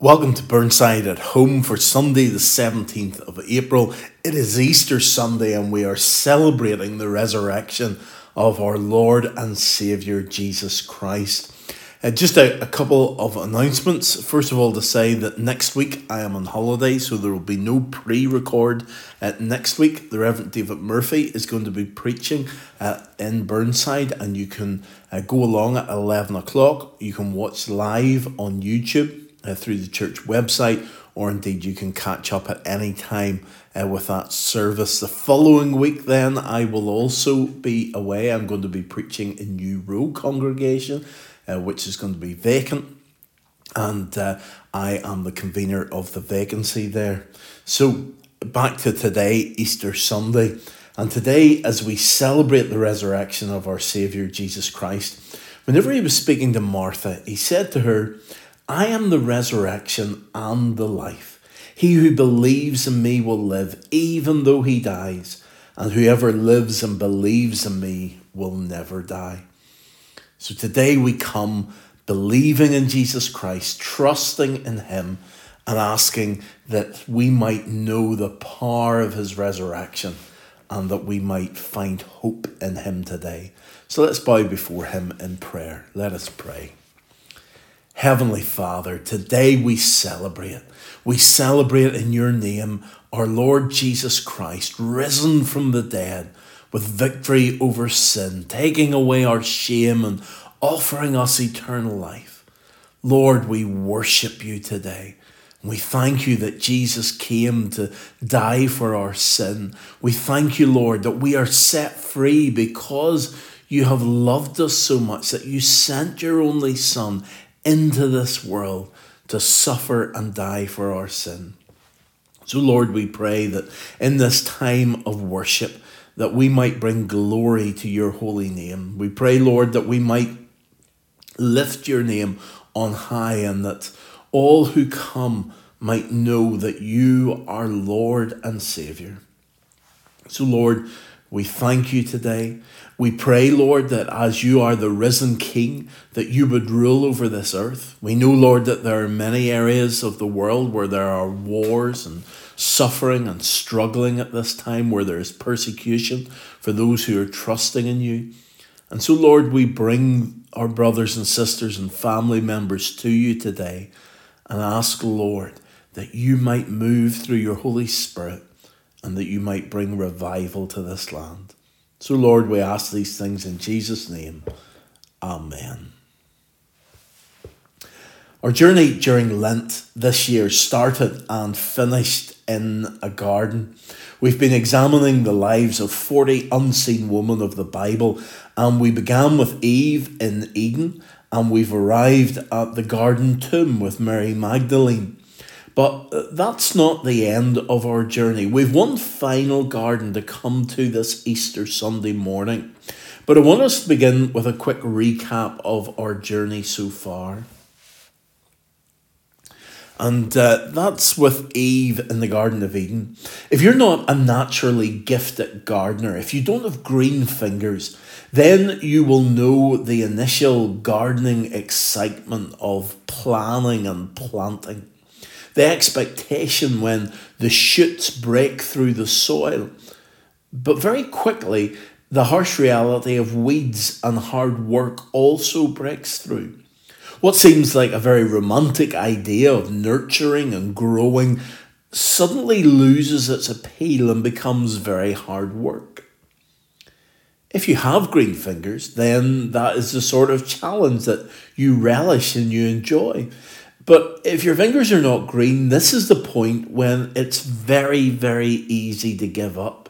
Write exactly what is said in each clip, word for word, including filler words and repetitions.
Welcome to Burnside at Home for Sunday, the seventeenth of April. It is Easter Sunday and we are celebrating the resurrection of our Lord and Saviour Jesus Christ. Uh, just a, a couple of announcements. First of all, to say that next week I am on holiday, so there will be no pre-record. Uh, next week, the Reverend David Murphy is going to be preaching uh, in Burnside, and you can uh, go along at eleven o'clock. You can watch live on YouTube Uh, through the church website, or indeed you can catch up at any time uh, with that service. The following week then I will also be away. I'm going to be preaching in New Road congregation, uh, which is going to be vacant, and uh, I am the convener of the vacancy there. So back to today, Easter Sunday, and today as we celebrate the resurrection of our Saviour Jesus Christ, whenever he was speaking to Martha, he said to her, "I am the resurrection and the life. He who believes in me will live even though he dies, and whoever lives and believes in me will never die." So today we come believing in Jesus Christ, trusting in him, and asking that we might know the power of his resurrection and that we might find hope in him today. So let's bow before him in prayer. Let us pray. Heavenly Father, today we celebrate. We celebrate in your name our Lord Jesus Christ, risen from the dead with victory over sin, taking away our shame and offering us eternal life. Lord, we worship you today. We thank you that Jesus came to die for our sin. We thank you, Lord, that we are set free because you have loved us so much that you sent your only Son into this world to suffer and die for our sin. So Lord, we pray that in this time of worship that we might bring glory to your holy name. We pray, Lord, that we might lift your name on high, and that all who come might know that you are Lord and Saviour. So Lord, we thank you today. We pray, Lord, that as you are the risen King, that you would rule over this earth. We know, Lord, that there are many areas of the world where there are wars and suffering and struggling at this time, where there is persecution for those who are trusting in you. And so, Lord, we bring our brothers and sisters and family members to you today and ask, Lord, that you might move through your Holy Spirit and that you might bring revival to this land. So, Lord, we ask these things in Jesus' name. Amen. Our journey during Lent this year started and finished in a garden. We've been examining the lives of forty unseen women of the Bible, and we began with Eve in Eden, and we've arrived at the garden tomb with Mary Magdalene. But that's not the end of our journey. We've one final garden to come to this Easter Sunday morning. But I want us to begin with a quick recap of our journey so far. And uh, that's with Eve in the Garden of Eden. If you're not a naturally gifted gardener, if you don't have green fingers, then you will know the initial gardening excitement of planning and planting. The expectation when the shoots break through the soil. But very quickly, the harsh reality of weeds and hard work also breaks through. What seems like a very romantic idea of nurturing and growing suddenly loses its appeal and becomes very hard work. If you have green fingers, then that is the sort of challenge that you relish and you enjoy. But if your fingers are not green, this is the point when it's very, very easy to give up.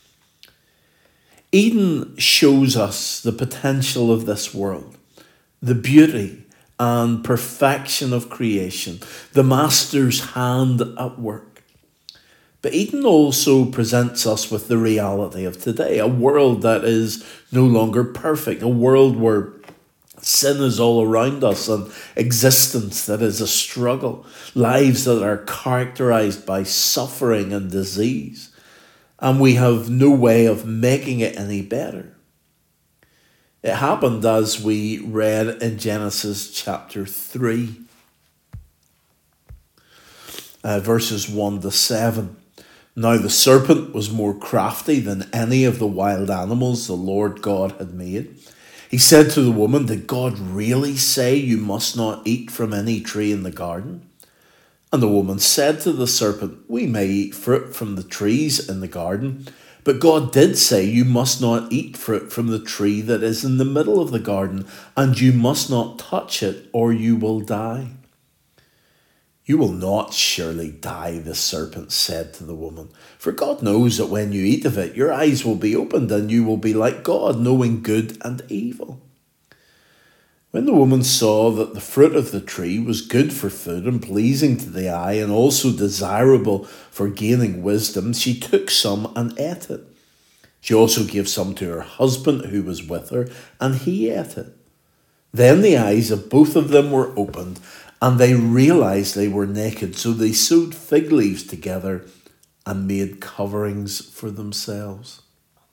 Eden shows us the potential of this world, the beauty and perfection of creation, the Master's hand at work. But Eden also presents us with the reality of today, a world that is no longer perfect, a world where sin is all around us, and existence that is a struggle, lives that are characterized by suffering and disease, and we have no way of making it any better. It happened as we read in Genesis chapter three. uh, verses one to seven. Now the serpent was more crafty than any of the wild animals the Lord God had made. He said to the woman, "Did God really say you must not eat from any tree in the garden?" And the woman said to the serpent, "We may eat fruit from the trees in the garden, but God did say you must not eat fruit from the tree that is in the middle of the garden, and you must not touch it, or you will die." "You will not surely die," the serpent said to the woman, "for God knows that when you eat of it, your eyes will be opened, and you will be like God, knowing good and evil." When the woman saw that the fruit of the tree was good for food and pleasing to the eye, and also desirable for gaining wisdom, she took some and ate it. She also gave some to her husband who was with her, and he ate it. Then the eyes of both of them were opened, and they realized they were naked, so they sewed fig leaves together and made coverings for themselves.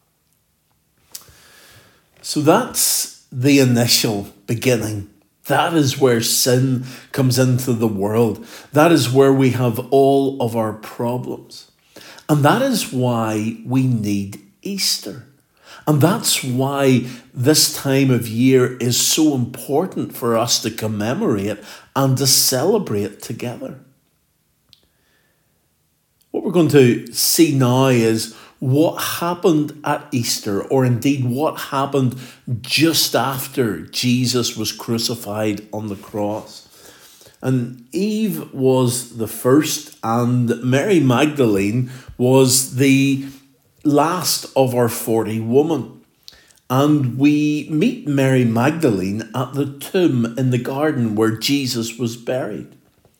So that's the initial beginning. That is where sin comes into the world. That is where we have all of our problems. And that is why we need Easter. And that's why this time of year is so important for us to commemorate and to celebrate together. What we're going to see now is what happened at Easter, or indeed what happened just after Jesus was crucified on the cross. And Eve was the first, and Mary Magdalene was the last of our forty women. And we meet Mary Magdalene at the tomb in the garden where Jesus was buried.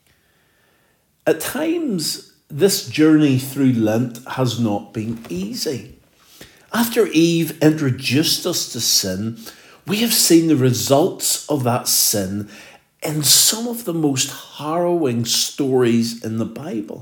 At times, this journey through Lent has not been easy. After Eve introduced us to sin, we have seen the results of that sin in some of the most harrowing stories in the Bible.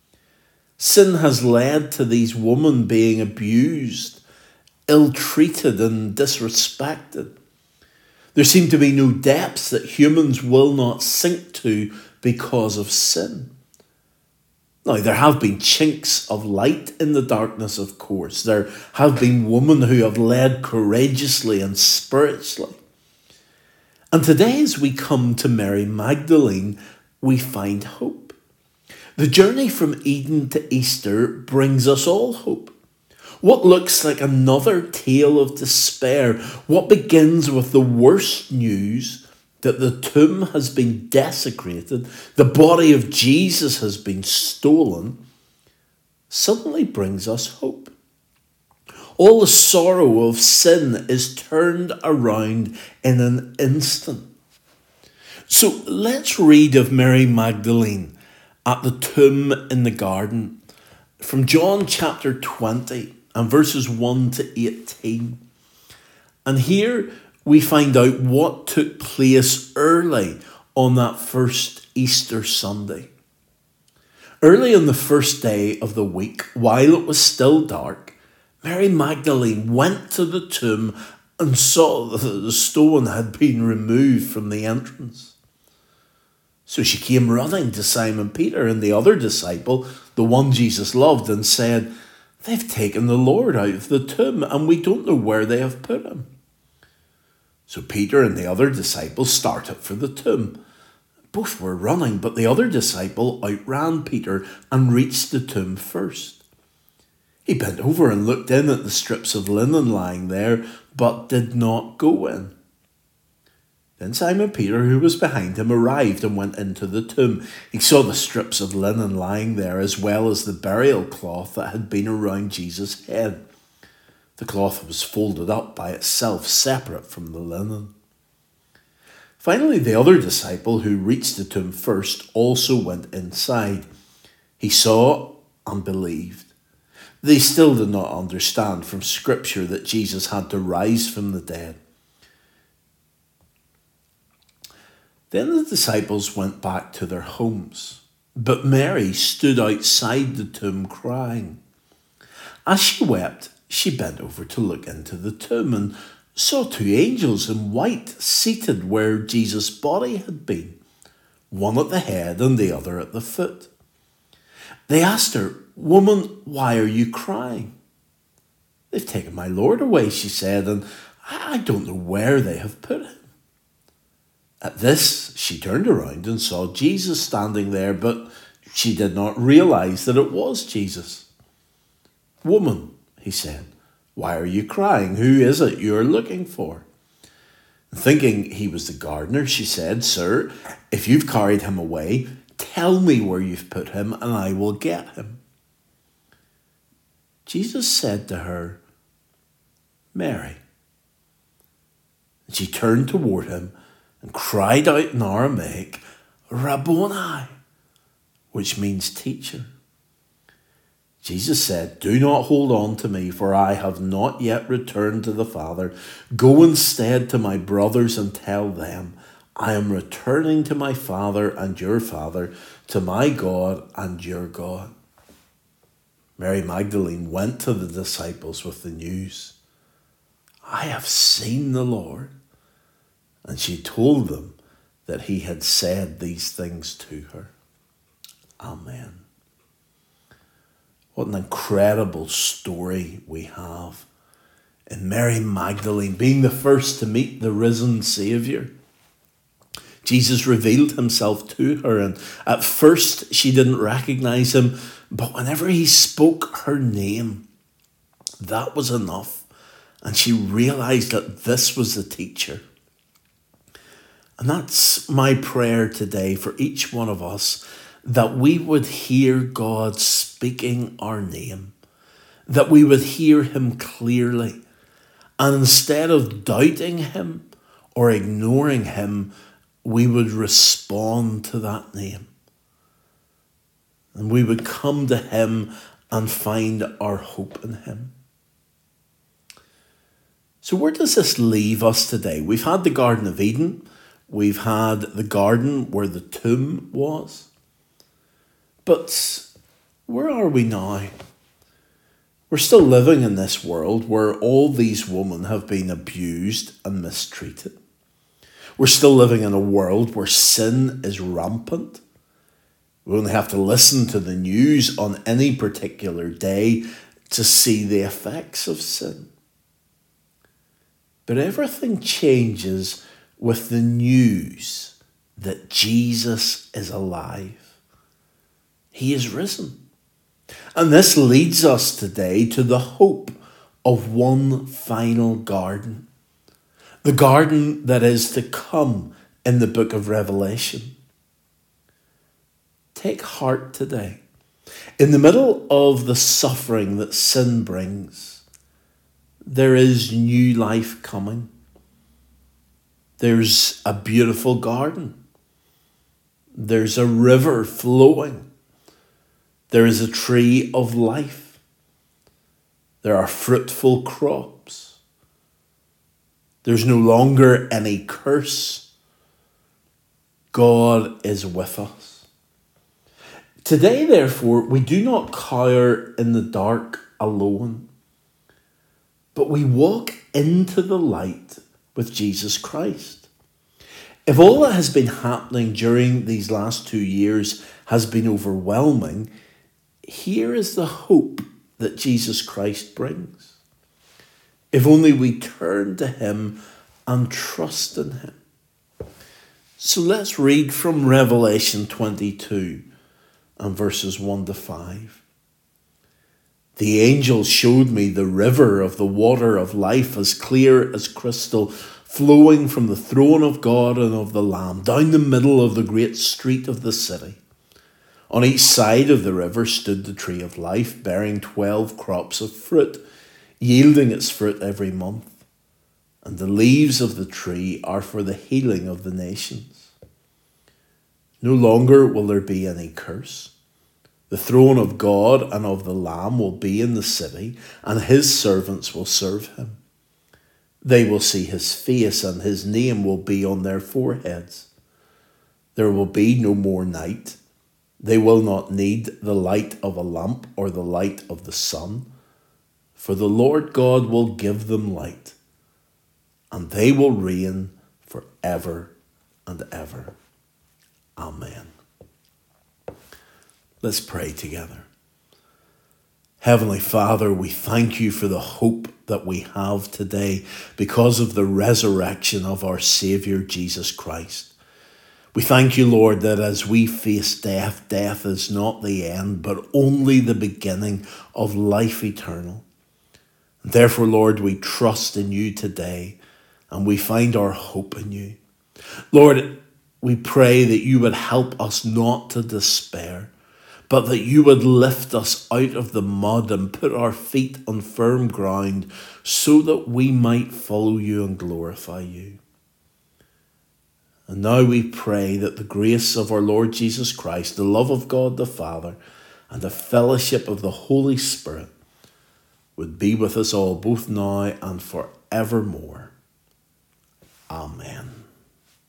Sin has led to these women being abused, ill-treated and disrespected. There seem to be no depths that humans will not sink to because of sin. Now, there have been chinks of light in the darkness, of course. There have been women who have led courageously and spiritually. And today, as we come to Mary Magdalene, we find hope. The journey from Eden to Easter brings us all hope. What looks like another tale of despair, what begins with the worst news that the tomb has been desecrated, the body of Jesus has been stolen, suddenly brings us hope. All the sorrow of sin is turned around in an instant. So let's read of Mary Magdalene at the tomb in the garden from John chapter twenty and verses one to eighteen. And here we find out what took place early on that first Easter Sunday. Early on the first day of the week, while it was still dark, Mary Magdalene went to the tomb and saw that the stone had been removed from the entrance. So she came running to Simon Peter and the other disciple, the one Jesus loved, and said, "They've taken the Lord out of the tomb, and we don't know where they have put him." So Peter and the other disciple started for the tomb. Both were running, but the other disciple outran Peter and reached the tomb first. He bent over and looked in at the strips of linen lying there, but did not go in. Then Simon Peter, who was behind him, arrived and went into the tomb. He saw the strips of linen lying there, as well as the burial cloth that had been around Jesus' head. The cloth was folded up by itself, separate from the linen. Finally, the other disciple, who reached the tomb first, also went inside. He saw and believed. They still did not understand from Scripture that Jesus had to rise from the dead. Then the disciples went back to their homes, but Mary stood outside the tomb crying. As she wept, she bent over to look into the tomb and saw two angels in white seated where Jesus' body had been, one at the head and the other at the foot. They asked her, "Woman, why are you crying?" "They've taken my Lord away," she said, "and I don't know where they have put him." At this, she turned around and saw Jesus standing there, but she did not realize that it was Jesus. "Woman," he said, "why are you crying? Who is it you are looking for?" Thinking he was the gardener, she said, "Sir, if you've carried him away, tell me where you've put him, and I will get him." Jesus said to her, "Mary." And she turned toward him and cried out in Aramaic, "Rabboni," which means teacher. Jesus said, "Do not hold on to me, for I have not yet returned to the Father. Go instead to my brothers and tell them, I am returning to my Father and your Father, to my God and your God." Mary Magdalene went to the disciples with the news, "I have seen the Lord." And she told them that he had said these things to her. Amen. What an incredible story we have in Mary Magdalene being the first to meet the risen Saviour. Jesus revealed himself to her, and at first she didn't recognize him, but whenever he spoke her name, that was enough, and she realized that this was the teacher. And that's my prayer today for each one of us, that we would hear God speaking our name, that we would hear him clearly, and instead of doubting him or ignoring him, we would respond to that name. And we would come to him and find our hope in him. So where does this leave us today? We've had the Garden of Eden. We've had the garden where the tomb was. But where are we now? We're still living in this world where all these women have been abused and mistreated. We're still living in a world where sin is rampant. We only have to listen to the news on any particular day to see the effects of sin. But everything changes with the news that Jesus is alive. He is risen. And this leads us today to the hope of one final garden. The garden that is to come in the book of Revelation. Take heart today. In the middle of the suffering that sin brings, there is new life coming. There's a beautiful garden. There's a river flowing. There is a tree of life. There are fruitful crops. There's no longer any curse. God is with us. Today, therefore, we do not cower in the dark alone, but we walk into the light with Jesus Christ. If all that has been happening during these last two years has been overwhelming, here is the hope that Jesus Christ brings. If only we turn to him and trust in him. So let's read from Revelation twenty-two and verses one to five. The angel showed me the river of the water of life, as clear as crystal, flowing from the throne of God and of the Lamb, down the middle of the great street of the city. On each side of the river stood the tree of life, bearing twelve crops of fruit, yielding its fruit every month. And the leaves of the tree are for the healing of the nations. No longer will there be any curse. The throne of God and of the Lamb will be in the city, and his servants will serve him. They will see his face, and his name will be on their foreheads. There will be no more night. They will not need the light of a lamp or the light of the sun, for the Lord God will give them light, and they will reign forever and ever. Amen. Let's pray together. Heavenly Father, we thank you for the hope that we have today because of the resurrection of our Saviour, Jesus Christ. We thank you, Lord, that as we face death, death is not the end, but only the beginning of life eternal. Therefore, Lord, we trust in you today and we find our hope in you. Lord, we pray that you would help us not to despair, but that you would lift us out of the mud and put our feet on firm ground so that we might follow you and glorify you. And now we pray that the grace of our Lord Jesus Christ, the love of God the Father, and the fellowship of the Holy Spirit would be with us all, both now and forevermore. Amen.